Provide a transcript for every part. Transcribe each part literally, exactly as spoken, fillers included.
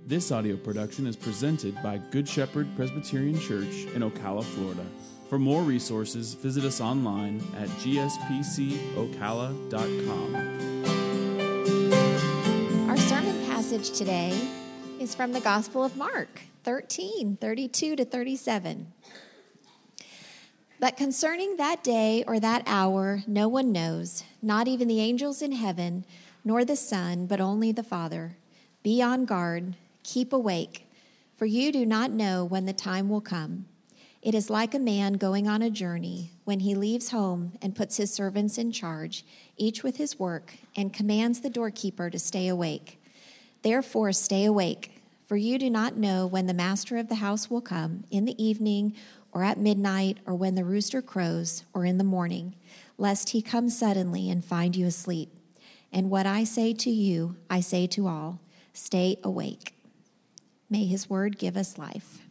This audio production is presented by Good Shepherd Presbyterian Church in Ocala, Florida. For more resources, visit us online at g s p c ocala dot com. Our sermon passage today is from the Gospel of Mark, thirteen, thirty-two to thirty-seven. But concerning that day or that hour, no one knows, not even the angels in heaven, nor the Son, but only the Father. Be on guard, keep awake, for you do not know when the time will come. It is like a man going on a journey when he leaves home and puts his servants in charge, each with his work, and commands the doorkeeper to stay awake. Therefore stay awake, for you do not know when the master of the house will come, in the evening, or at midnight, or when the rooster crows, or in the morning, lest he come suddenly and find you asleep. And what I say to you, I say to all, stay awake. May his word give us life.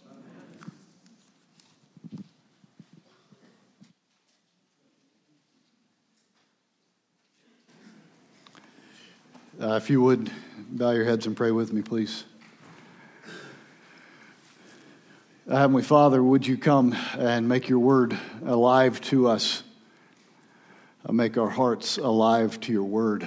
Uh, if you would, bow your heads and pray with me, please. Uh, Heavenly Father, would you come and make your word alive to us? Uh, make our hearts alive to your word.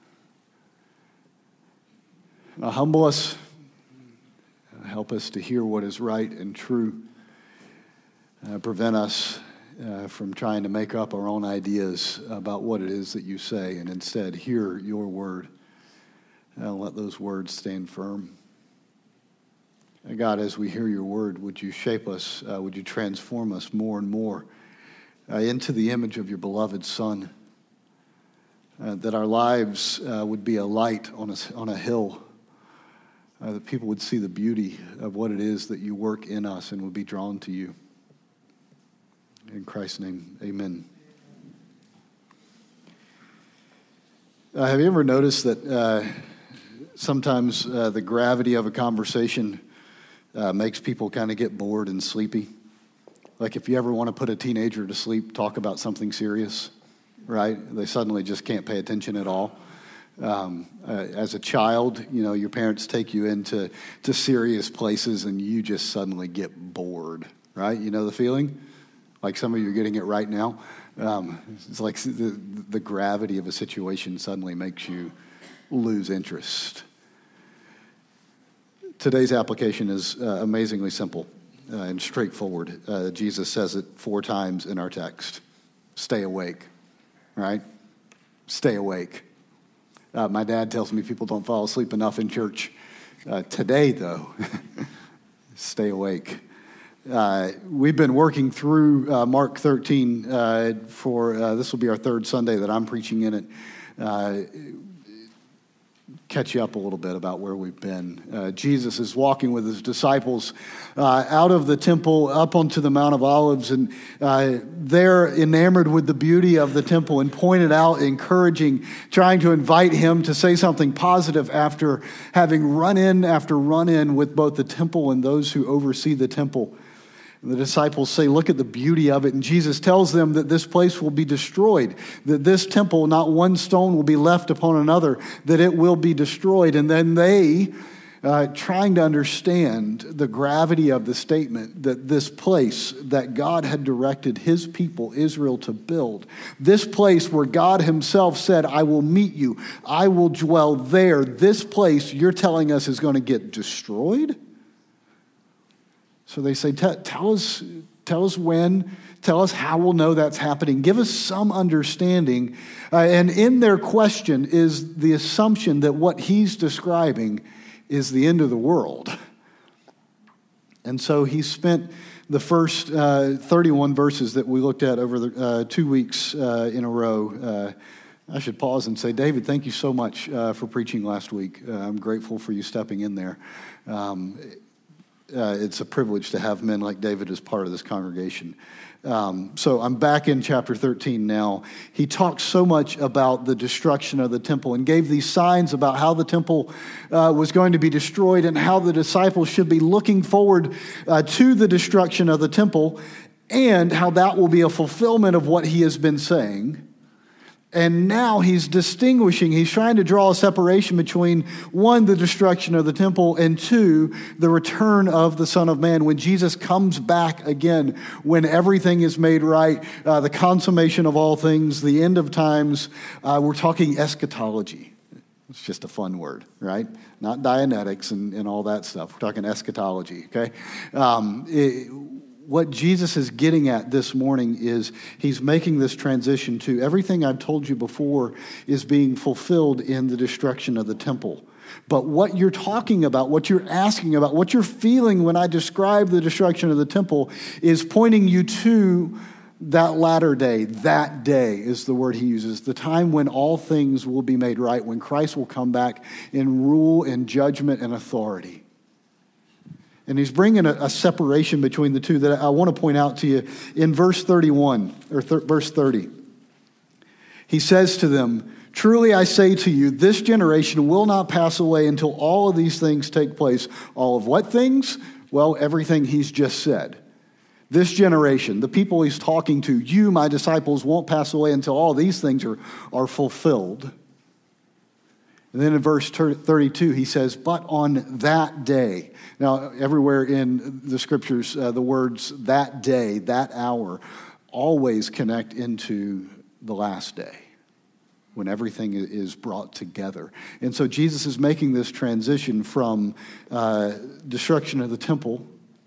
Uh, humble us. Uh, help us to hear what is right and true. Uh, prevent us uh, from trying to make up our own ideas about what it is that you say, and instead hear your word. And let those words stand firm. And God, as we hear your word, would you shape us, uh, would you transform us more and more uh, into the image of your beloved Son, uh, that our lives uh, would be a light on a, on a hill, uh, that people would see the beauty of what it is that you work in us and would be drawn to you. In Christ's name, amen. Uh, have you ever noticed that uh, sometimes uh, the gravity of a conversation uh, makes people kind of get bored and sleepy? Like if you ever want to put a teenager to sleep, talk about something serious, right? They suddenly just can't pay attention at all. Um, uh, as a child, you know, your parents take you into to serious places and you just suddenly get bored, right? You know the feeling? Like some of you are getting it right now. Um, it's like the, the gravity of a situation suddenly makes you lose interest. Today's application is uh, amazingly simple uh, and straightforward. Uh, Jesus says it four times in our text. Stay awake, right? Stay awake. Uh, my dad tells me people don't fall asleep enough in church. Uh, today, though, stay awake. Uh, we've been working through uh, Mark thirteen uh, for, uh, this will be our third Sunday that I'm preaching in it. Uh, catch you up a little bit about where we've been. Uh, Jesus is walking with his disciples uh, out of the temple up onto the Mount of Olives, and uh, they're enamored with the beauty of the temple and pointed out, encouraging, trying to invite him to say something positive after having run in after run in with both the temple and those who oversee the temple. The disciples say, look at the beauty of it. And Jesus tells them that this place will be destroyed, that this temple, not one stone will be left upon another, that it will be destroyed. And then they, uh, trying to understand the gravity of the statement that this place that God had directed his people, Israel, to build, this place where God himself said, I will meet you, I will dwell there, this place you're telling us is going to get destroyed? So they say, tell us, tell us when, tell us how we'll know that's happening. Give us some understanding. Uh, and in their question is the assumption that what he's describing is the end of the world. And so he spent the first uh, thirty-one verses that we looked at over the uh, two weeks uh, in a row. Uh, I should pause and say, David, thank you so much uh, for preaching last week. Uh, I'm grateful for you stepping in there. Um, Uh, it's a privilege to have men like David as part of this congregation. Um, so I'm back in chapter thirteen now. He talks so much about the destruction of the temple and gave these signs about how the temple uh, was going to be destroyed and how the disciples should be looking forward uh, to the destruction of the temple and how that will be a fulfillment of what he has been saying. And now he's distinguishing, he's trying to draw a separation between, one, the destruction of the temple, and two, the return of the Son of Man. When Jesus comes back again, when everything is made right, uh, the consummation of all things, the end of times, uh, we're talking eschatology. It's just a fun word, right? Not Dianetics and, and all that stuff. We're talking eschatology, okay? Um, it, What Jesus is getting at this morning is he's making this transition to everything I've told you before is being fulfilled in the destruction of the temple. But what you're talking about, what you're asking about, what you're feeling when I describe the destruction of the temple is pointing you to that latter day. That day is the word he uses, the time when all things will be made right, when Christ will come back in rule and judgment and authority. And he's bringing a, a separation between the two that I want to point out to you. In verse thirty-one, or th- verse thirty, he says to them, "Truly I say to you, this generation will not pass away until all of these things take place." All of what things? Well, everything he's just said. This generation, the people he's talking to, you, my disciples, won't pass away until all these things are, are fulfilled. And then in verse thirty-two, he says, "But on that day." Now, everywhere in the scriptures, uh, the words "that day," "that hour," always connect into the last day, when everything is brought together. And so Jesus is making this transition from uh, destruction of the temple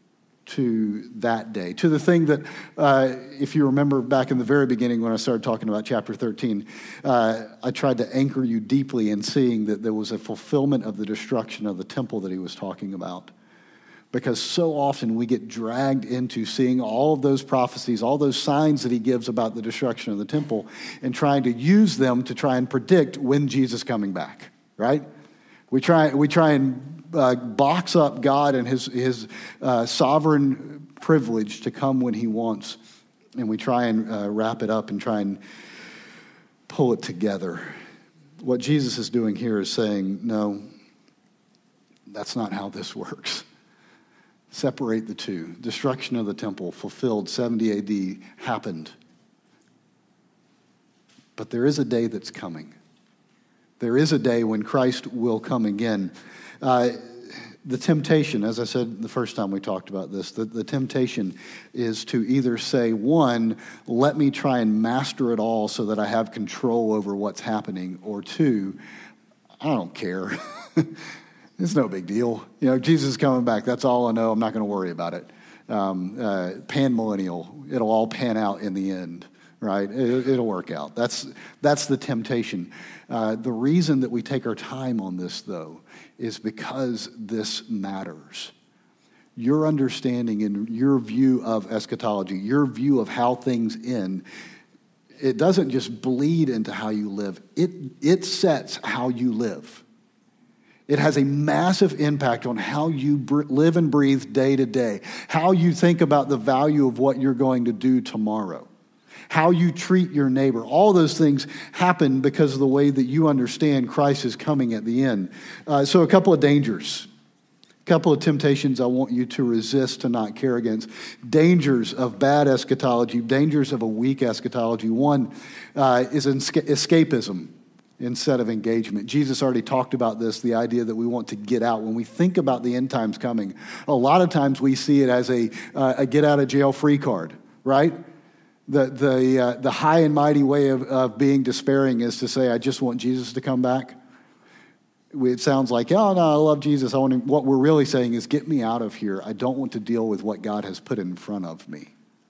to that day, to the thing that, uh, if you remember back in the very beginning when I started talking about chapter thirteen, uh, I tried to anchor you deeply in seeing that there was a fulfillment of the destruction of the temple that he was talking about. Because so often we get dragged into seeing all of those prophecies, all those signs that he gives about the destruction of the temple, and trying to use them to try and predict when Jesus is coming back, right? We try, we try and Uh, box up God and his, his uh, sovereign privilege to come when he wants. And we try and uh, wrap it up and try and pull it together. What Jesus is doing here is saying, no, that's not how this works. Separate the two. Destruction of the temple, fulfilled, seventy A D, happened. But there is a day that's coming. There is a day when Christ will come again. Uh, the temptation, as I said the first time we talked about this, the, the temptation is to either say, one, let me try and master it all so that I have control over what's happening, or two, I don't care. It's no big deal. You know, Jesus is coming back. That's all I know. I'm not going to worry about it. Um, uh, pan-millennial. It'll all pan out in the end. Right? It, it'll work out. That's that's the temptation. Uh, the reason that we take our time on this, though, is because this matters. Your understanding and your view of eschatology, your view of how things end, it doesn't just bleed into how you live. It it sets how you live. It has a massive impact on how you br- live and breathe day to day, how you think about the value of what you're going to do tomorrow, how you treat your neighbor. All those things happen because of the way that you understand Christ is coming at the end. Uh, so a couple of dangers, a couple of temptations I want you to resist, to not care against. Dangers of bad eschatology, dangers of a weak eschatology. One uh, is escapism instead of engagement. Jesus already talked about this, the idea that we want to get out. When we think about the end times coming, a lot of times we see it as a, uh, a get out of jail free card, right? The the uh, the high and mighty way of, of being despairing is to say, I just want Jesus to come back. It sounds like, oh, no, I love Jesus. I want him. What we're really saying is, get me out of here. I don't want to deal with what God has put in front of me.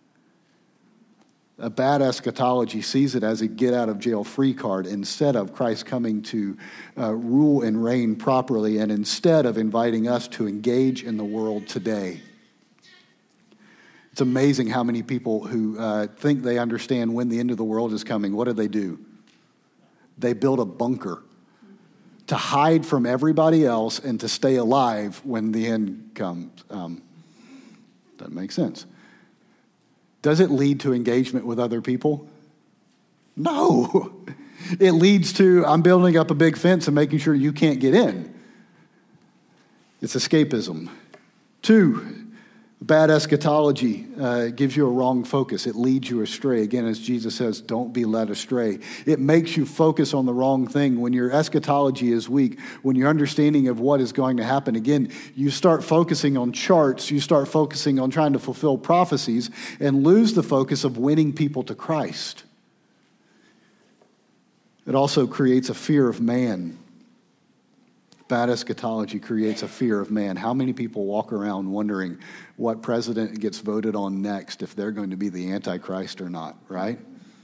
A bad eschatology sees it as a get out of jail free card instead of Christ coming to uh, rule and reign properly, and instead of inviting us to engage in the world today. It's amazing how many people who uh, think they understand when the end of the world is coming, what do they do? They build a bunker to hide from everybody else and to stay alive when the end comes. Um, doesn't make sense. Does it lead to engagement with other people? No. It leads to, I'm building up a big fence and making sure you can't get in. It's escapism. Two, Bad eschatology uh, gives you a wrong focus. It leads you astray. Again, as Jesus says, don't be led astray. It makes you focus on the wrong thing. When your eschatology is weak, when your understanding of what is going to happen, again, you start focusing on charts, you start focusing on trying to fulfill prophecies, and lose the focus of winning people to Christ. It also creates a fear of man. Bad eschatology creates a fear of man. How many people walk around wondering what president gets voted on next, if they're going to be the Antichrist or not, right?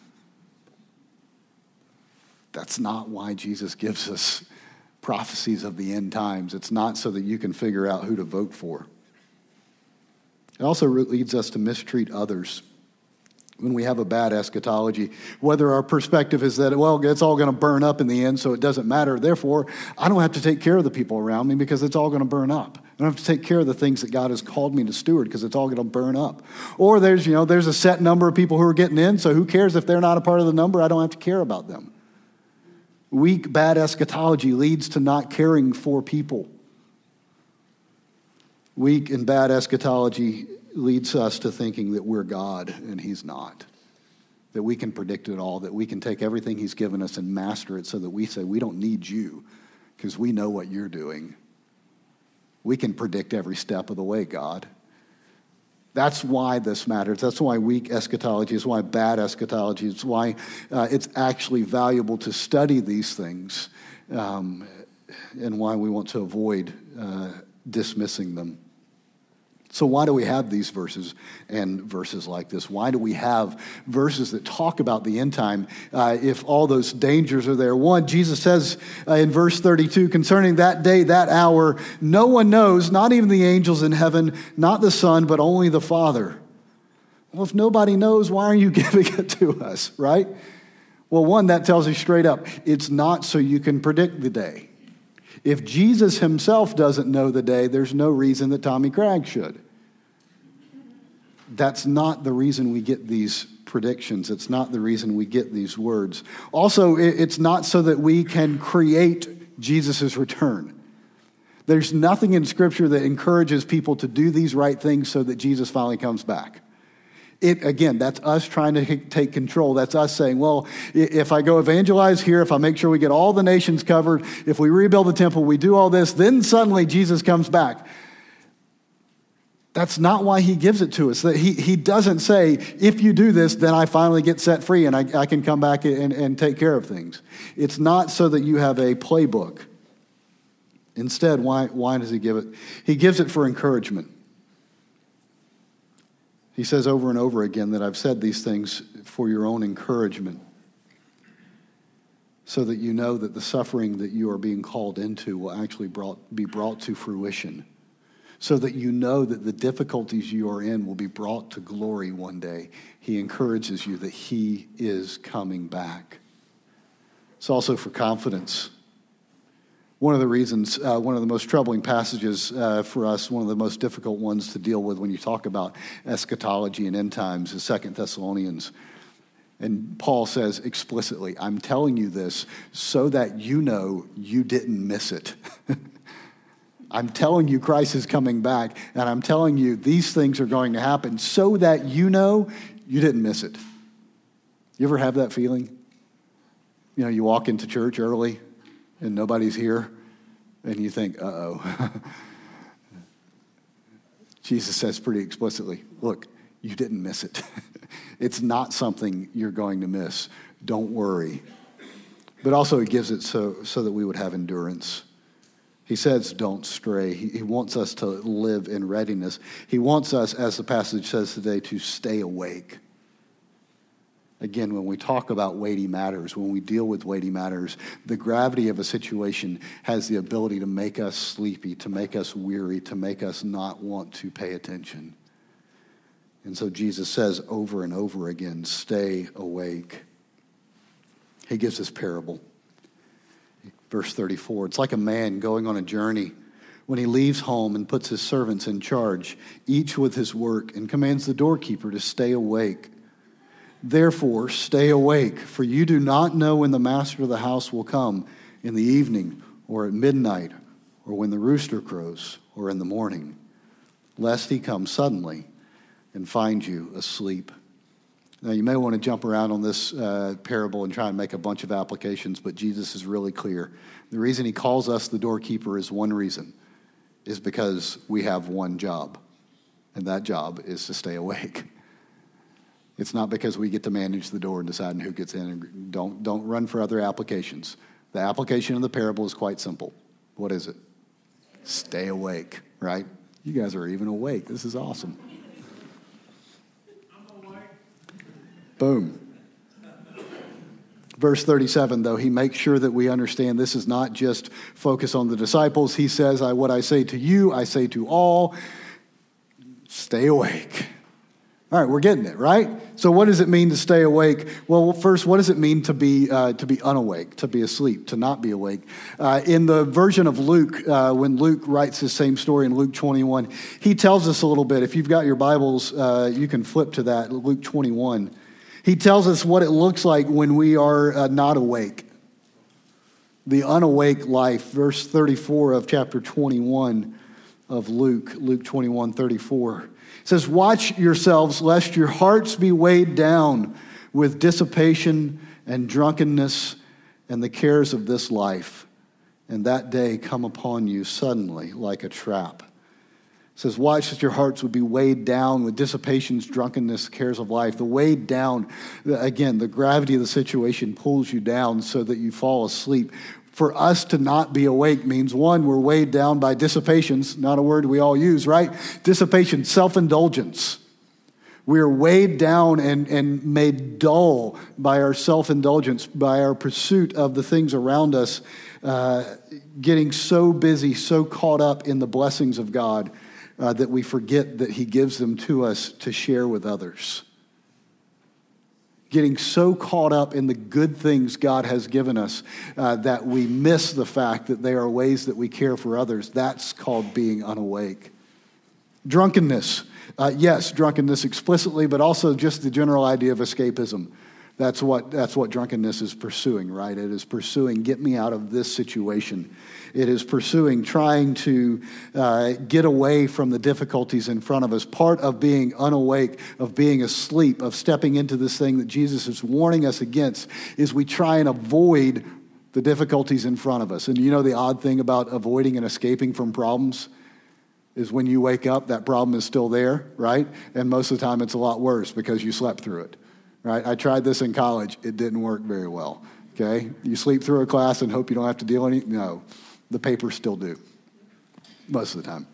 That's not why Jesus gives us prophecies of the end times. It's not so that you can figure out who to vote for. It also leads us to mistreat others. When we have a bad eschatology, whether our perspective is that, well, it's all going to burn up in the end, so it doesn't matter. Therefore, I don't have to take care of the people around me because it's all going to burn up. I don't have to take care of the things that God has called me to steward because it's all going to burn up. Or there's, you know, there's a set number of people who are getting in, so who cares if they're not a part of the number? I don't have to care about them. Weak, bad eschatology leads to not caring for people. Weak and bad eschatology leads us to thinking that we're God and he's not. That we can predict it all, that we can take everything he's given us and master it so that we say, we don't need you because we know what you're doing. We can predict every step of the way, God. That's why this matters. That's why weak eschatology is why bad eschatology is why uh, it's actually valuable to study these things um, and why we want to avoid uh, dismissing them. So why do we have these verses and verses like this? Why do we have verses that talk about the end time uh, if all those dangers are there? One, Jesus says uh, in verse thirty-two, concerning that day, that hour, no one knows, not even the angels in heaven, not the Son, but only the Father. Well, if nobody knows, why are you giving it to us, right? Well, one, that tells you straight up, it's not so you can predict the day. If Jesus himself doesn't know the day, there's no reason that Tommy Craig should. That's not the reason we get these predictions. It's not the reason we get these words. Also, it's not so that we can create Jesus' return. There's nothing in Scripture that encourages people to do these right things so that Jesus finally comes back. It, again, that's us trying to take control. That's us saying, well, if I go evangelize here, if I make sure we get all the nations covered, if we rebuild the temple, we do all this, then suddenly Jesus comes back. That's not why he gives it to us. He, he doesn't say, if you do this, then I finally get set free and I, I can come back and, and take care of things. It's not so that you have a playbook. Instead, why, why does he give it? He gives it for encouragement. He says over and over again that I've said these things for your own encouragement, so that you know that the suffering that you are being called into will actually brought, be brought to fruition, so that you know that the difficulties you are in will be brought to glory one day. He encourages you that he is coming back. It's also for confidence. One of the reasons, uh, one of the most troubling passages uh, for us, one of the most difficult ones to deal with when you talk about eschatology and end times is Second Thessalonians. And Paul says explicitly, I'm telling you this so that you know you didn't miss it. I'm telling you Christ is coming back, and I'm telling you these things are going to happen so that you know you didn't miss it. You ever have that feeling? You know, you walk into church early, and nobody's here, and you think, uh-oh. Jesus says pretty explicitly, look, you didn't miss it. It's not something you're going to miss. Don't worry. But also it gives it so, so that we would have endurance. He says don't stray. He, he wants us to live in readiness. He wants us, as the passage says today, to stay awake. Again, when we talk about weighty matters, when we deal with weighty matters, the gravity of a situation has the ability to make us sleepy, to make us weary, to make us not want to pay attention. And so Jesus says over and over again, stay awake. He gives this parable. Verse thirty-four, it's like a man going on a journey when he leaves home and puts his servants in charge, each with his work, and commands the doorkeeper to stay awake. Therefore, stay awake, for you do not know when the master of the house will come, in the evening, or at midnight, or when the rooster crows, or in the morning. lest he come suddenly and find you asleep. Now, you may want to jump around on this uh, parable and try and make a bunch of applications, but Jesus is really clear. The reason he calls us the doorkeeper is one reason, is because we have one job, and that job is to stay awake. It's not because we get to manage the door and decide who gets in. Don't, don't run for other applications. The application of the parable is quite simple. What is it? Stay awake, right? You guys are even awake. This is awesome. Boom. Verse thirty-seven, though, he makes sure that we understand this is not just focus on the disciples. He says, I, what I say to you, I say to all, stay awake. All right, we're getting it, right? So what does it mean to stay awake? Well, first, what does it mean to be uh, to be unawake, to be asleep, to not be awake? Uh, in the version of Luke, uh, when Luke writes the same story in Luke twenty-one, he tells us a little bit. If you've got your Bibles, uh, you can flip to that, Luke twenty-one. He tells us what it looks like when we are uh, not awake. The unawake life, verse thirty-four of chapter twenty-one of Luke, Luke twenty-one, thirty-four. It says, watch yourselves lest your hearts be weighed down with dissipation and drunkenness and the cares of this life, and that day come upon you suddenly like a trap. It says, watch that your hearts would be weighed down with dissipations, drunkenness, cares of life. The weighed down, again, the gravity of the situation pulls you down so that you fall asleep. For us to not be awake means, one, we're weighed down by dissipations, not a word we all use, right? Dissipation, self-indulgence. We are weighed down and, and made dull by our self-indulgence, by our pursuit of the things around us, uh, getting so busy, so caught up in the blessings of God, Uh, that we forget that he gives them to us to share with others. Getting so caught up in the good things God has given us uh, that we miss the fact that they are ways that we care for others. That's called being unawake. Drunkenness. Uh, yes, drunkenness explicitly, but also just the general idea of escapism. That's what that's what drunkenness is pursuing, right? It is pursuing, get me out of this situation. It is pursuing, trying to uh, get away from the difficulties in front of us. Part of being unawake, of being asleep, of stepping into this thing that Jesus is warning us against, is we try and avoid the difficulties in front of us. And you know the odd thing about avoiding and escaping from problems is when you wake up, that problem is still there, right? And most of the time it's a lot worse because you slept through it. Right? I tried this in college. It didn't work very well. Okay? You sleep through a class and hope you don't have to deal with any. No, the papers still do. Most of the time.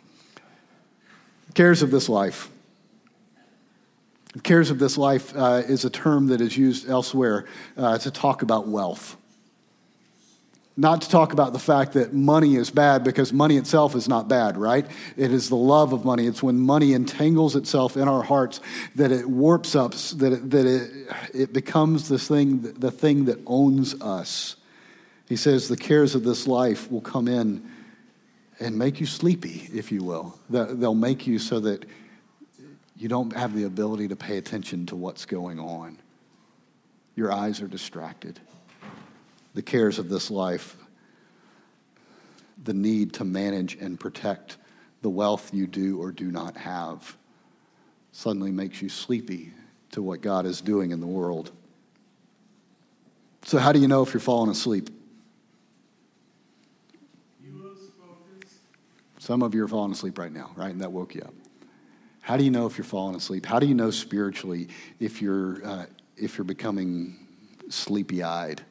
Cares of this life. Cares of this life uh, is a term that is used elsewhere uh, to talk about wealth. Not to talk about the fact that money is bad, because money itself is not bad, right? It is the love of money. It's when money entangles itself in our hearts that it warps us, that it, that it, it becomes this thing, the thing that owns us. He says the cares of this life will come in and make you sleepy, if you will. They'll make you so that you don't have the ability to pay attention to what's going on. Your eyes are distracted. The cares of this life, the need to manage and protect the wealth you do or do not have, suddenly makes you sleepy to what God is doing in the world. So how do you know if you're falling asleep? Some of you are falling asleep right now, right? And that woke you up. How do you know if you're falling asleep? How do you know spiritually if you're uh, if you're becoming sleepy-eyed?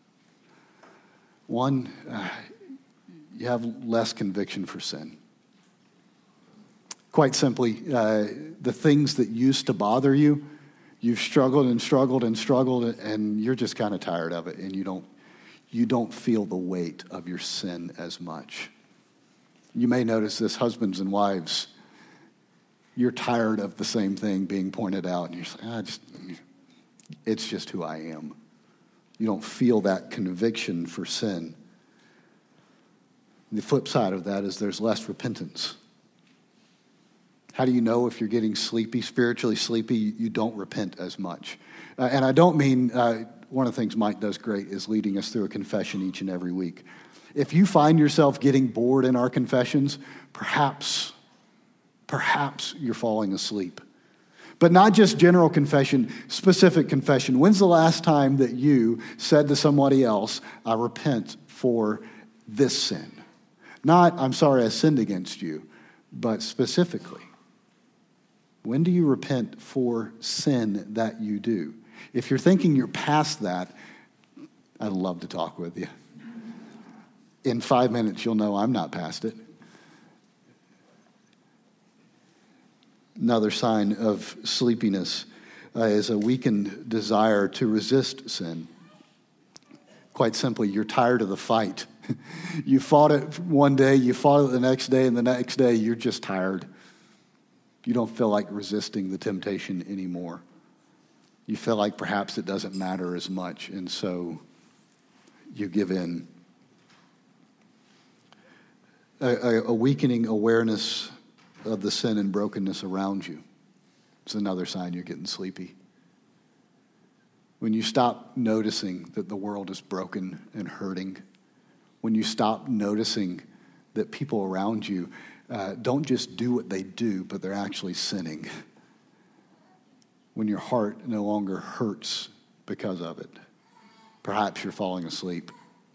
One, uh, you have less conviction for sin. Quite simply, uh, the things that used to bother you, you've struggled and struggled and struggled, and you're just kind of tired of it, and you don't you don't feel the weight of your sin as much. You may notice this, husbands and wives, you're tired of the same thing being pointed out, and you're just like, ah, just, it's just who I am. You don't feel that conviction for sin. The flip side of that is there's less repentance. How do you know if you're getting sleepy, spiritually sleepy? You don't repent as much. Uh, and I don't mean, uh, one of the things Mike does great is leading us through a confession each and every week. If you find yourself getting bored in our confessions, perhaps, perhaps you're falling asleep. But not just general confession, specific confession. When's the last time that you said to somebody else, I repent for this sin? Not, I'm sorry I sinned against you, but specifically. When do you repent for sin that you do? If you're thinking you're past that, I'd love to talk with you. In five minutes, you'll know I'm not past it. Another sign of sleepiness uh, is a weakened desire to resist sin. Quite simply, you're tired of the fight. You fought it one day, you fought it the next day, and the next day you're just tired. You don't feel like resisting the temptation anymore. You feel like perhaps it doesn't matter as much, and so you give in. A, a, a weakening awareness of the sin and brokenness around you. It's another sign you're getting sleepy. When you stop noticing that the world is broken and hurting, when you stop noticing that people around you uh, don't just do what they do, but they're actually sinning. When your heart no longer hurts because of it, perhaps you're falling asleep.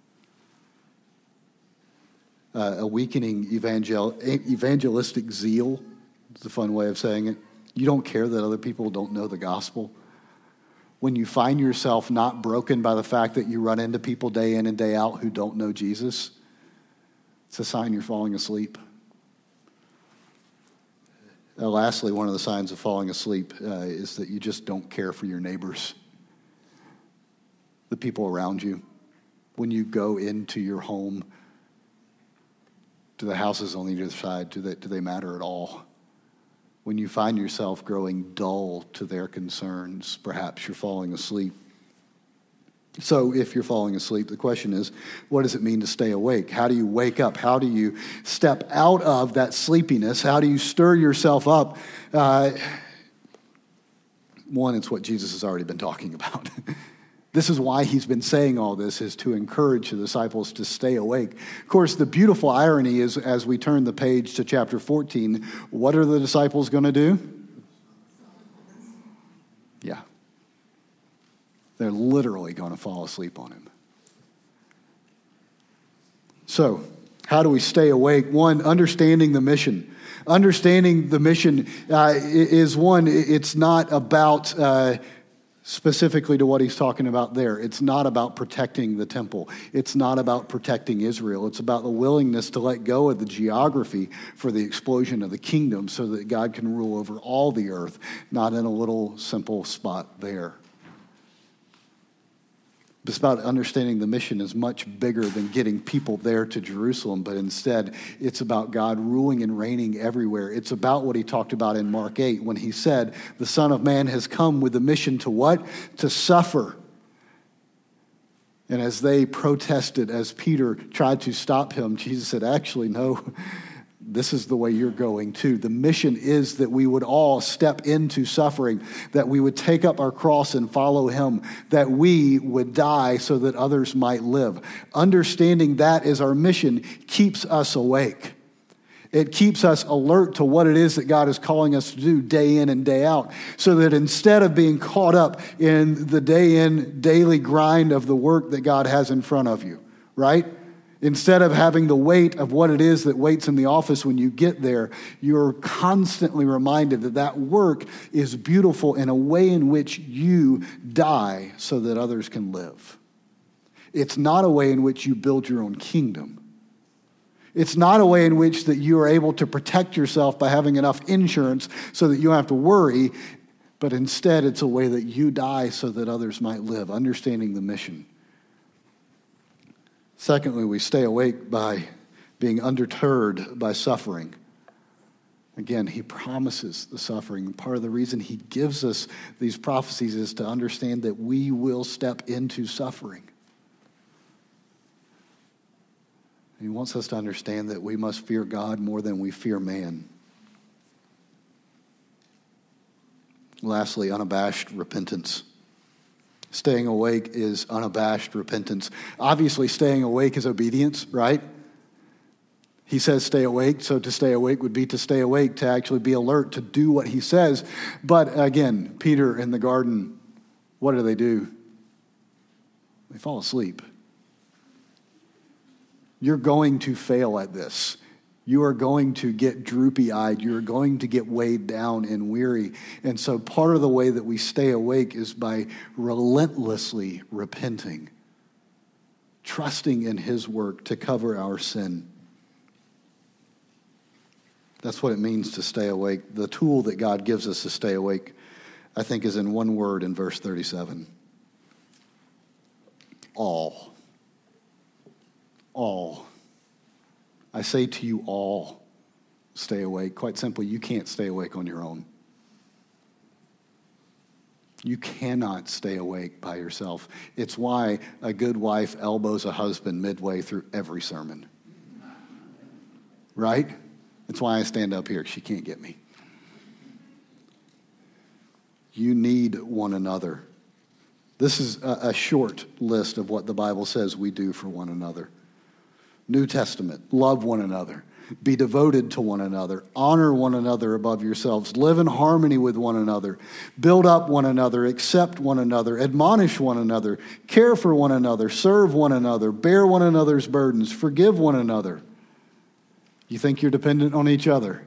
Uh, a weakening evangel- evangelistic zeal is a fun way of saying it. You don't care that other people don't know the gospel. When you find yourself not broken by the fact that you run into people day in and day out who don't know Jesus, it's a sign you're falling asleep. Uh, lastly, one of the signs of falling asleep uh, is that you just don't care for your neighbors, the people around you. When you go into your home, do the houses on either side, do they, do they matter at all? When you find yourself growing dull to their concerns, perhaps you're falling asleep. So if you're falling asleep, the question is, what does it mean to stay awake? How do you wake up? How do you step out of that sleepiness? How do you stir yourself up? Uh, one, it's what Jesus has already been talking about. This is why he's been saying all this, is to encourage the disciples to stay awake. Of course, the beautiful irony is, as we turn the page to chapter fourteen, what are the disciples going to do? Yeah. They're literally going to fall asleep on him. So, how do we stay awake? One, understanding the mission. Understanding the mission uh, is one, it's not about... Uh, Specifically to what he's talking about there. It's not about protecting the temple. It's not about protecting Israel. It's about the willingness to let go of the geography for the explosion of the kingdom so that God can rule over all the earth, not in a little simple spot there. It's about understanding the mission is much bigger than getting people there to Jerusalem, but instead it's about God ruling and reigning everywhere. It's about what he talked about in Mark eight when he said, the Son of Man has come with the mission to what? To suffer. And as they protested, as Peter tried to stop him, Jesus said, actually, no, this is the way you're going too. The mission is that we would all step into suffering, that we would take up our cross and follow him, that we would die so that others might live. Understanding that is our mission keeps us awake. It keeps us alert to what it is that God is calling us to do day in and day out, so that instead of being caught up in the day in, daily grind of the work that God has in front of you, right? Instead of having the weight of what it is that waits in the office when you get there, you're constantly reminded that that work is beautiful in a way in which you die so that others can live. It's not a way in which you build your own kingdom. It's not a way in which that you are able to protect yourself by having enough insurance so that you don't have to worry, but instead it's a way that you die so that others might live, understanding the mission. Secondly, we stay awake by being undeterred by suffering. Again, he promises the suffering. Part of the reason he gives us these prophecies is to understand that we will step into suffering. He wants us to understand that we must fear God more than we fear man. Lastly, unabashed repentance. Staying awake is unabashed repentance. Obviously, staying awake is obedience, right? He says stay awake, so to stay awake would be to stay awake, to actually be alert, to do what he says. But again, Peter in the garden, what do they do? They fall asleep. You're going to fail at this. You are going to get droopy-eyed. You're going to get weighed down and weary. And so part of the way that we stay awake is by relentlessly repenting, trusting in his work to cover our sin. That's what it means to stay awake. The tool that God gives us to stay awake, I think, is in one word in verse thirty-seven. All. All. I say to you all, stay awake. Quite simply, you can't stay awake on your own. You cannot stay awake by yourself. It's why a good wife elbows a husband midway through every sermon. Right? That's why I stand up here. She can't get me. You need one another. This is a, a short list of what the Bible says we do for one another. New Testament, love one another. Be devoted to one another. Honor one another above yourselves. Live in harmony with one another. Build up one another. Accept one another. Admonish one another. Care for one another. Serve one another. Bear one another's burdens. Forgive one another. You think you're dependent on each other?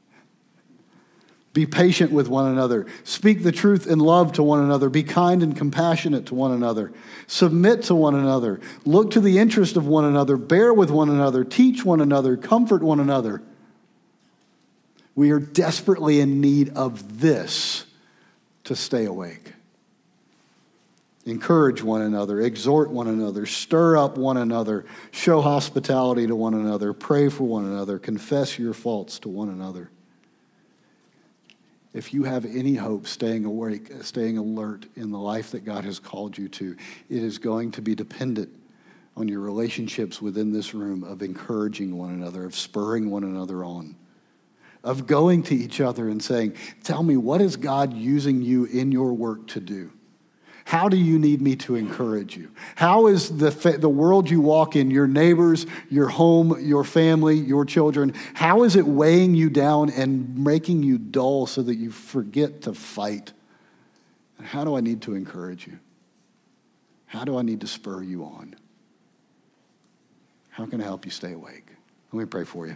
Be patient with one another. Speak the truth in love to one another. Be kind and compassionate to one another. Submit to one another. Look to the interest of one another. Bear with one another. Teach one another. Comfort one another. We are desperately in need of this to stay awake. Encourage one another. Exhort one another. Stir up one another. Show hospitality to one another. Pray for one another. Confess your faults to one another. If you have any hope staying awake, staying alert in the life that God has called you to, it is going to be dependent on your relationships within this room of encouraging one another, of spurring one another on, of going to each other and saying, tell me, what is God using you in your work to do? How do you need me to encourage you? How is the the world you walk in, your neighbors, your home, your family, your children, how is it weighing you down and making you dull so that you forget to fight? And how do I need to encourage you? How do I need to spur you on? How can I help you stay awake? Let me pray for you.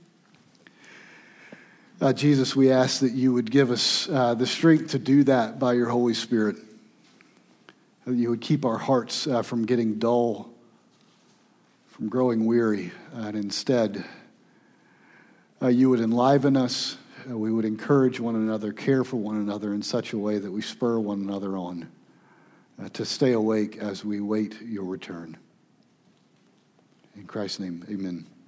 Uh, Jesus, we ask that you would give us uh, the strength to do that by your Holy Spirit. That you would keep our hearts uh, from getting dull, from growing weary, and instead uh, you would enliven us. Uh, we would encourage one another, care for one another in such a way that we spur one another on uh, to stay awake as we wait your return. In Christ's name, amen.